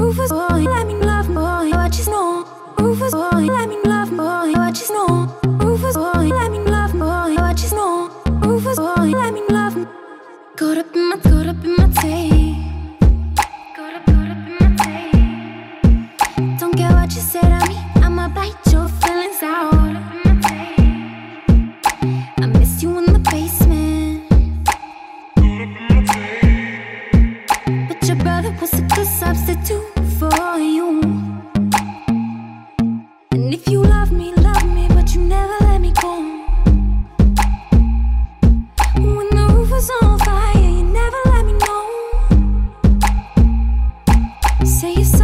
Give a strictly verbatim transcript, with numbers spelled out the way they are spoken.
Rufus boy, let me love boy, I just know. Rufus boy, let me love boy, I just know. Rufus boy, let me love boy, I just know. Rufus boy, let me love. Caught up in my, caught up in my tape. Caught up, caught up in my tape. Don't care what you say to me, I'ma bite your feelings out. Caught up in my tape. I miss you in the basement. Caught up in my tape. But your brother was a good substitute for you. And if you love me, love me, but you never let me go. When the roof was on fire, you never let me know. Say you